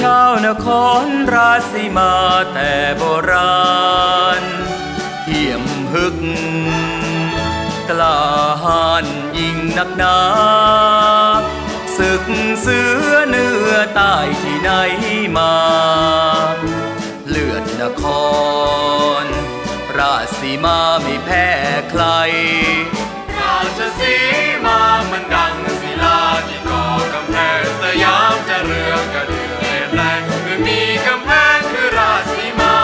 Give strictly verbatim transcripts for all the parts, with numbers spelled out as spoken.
ชาวนครราชสีมาแต่โบราณเหี่ยมฮึกกล้าหาญยิ่งนักหนาศึกเสือเนื้อใต้ที่ไหนมาเลือดนครราชสีมาไม่แพ้ใครราชสีมามันดังศิลาที่ก่อกำแพงสยามจะเรืองกระเดื่องแรงเมื่อมีกำแพงคือราชสีมา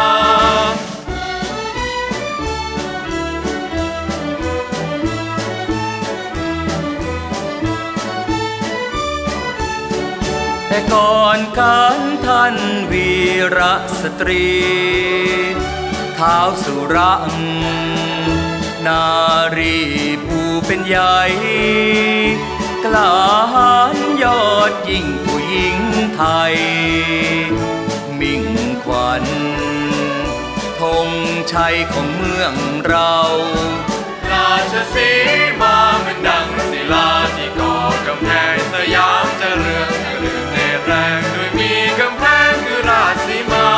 แต่ก่อนการท่านวีรสตรีท้าวสุรังนารีผู้เป็นใหญ่กล้าหาญยอดยิ่งผู้หญิงไทยมิ่งขวัญธงชัยของเมืองเราราชสีมามันดังศิลาที่ก่อกำแพงสยามจะเรืองกระเดื่องเนตรแรงโดยมีกำแพงคือราชสีมา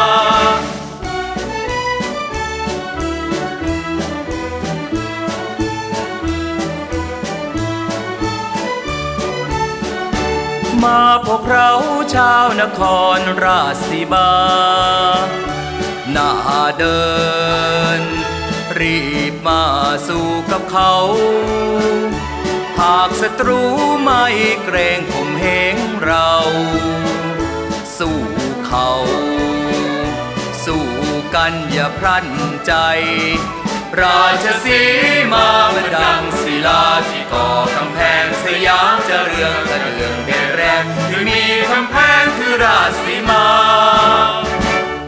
มาพวกเราชาวนครราชสีมาหน้าเดินรีบมาสู่กับเขาหากศัตรูไม่เกรงข่มเหงเราสู้เขาสู้กันอย่าพลั้นใจราชสีมามันดังศิล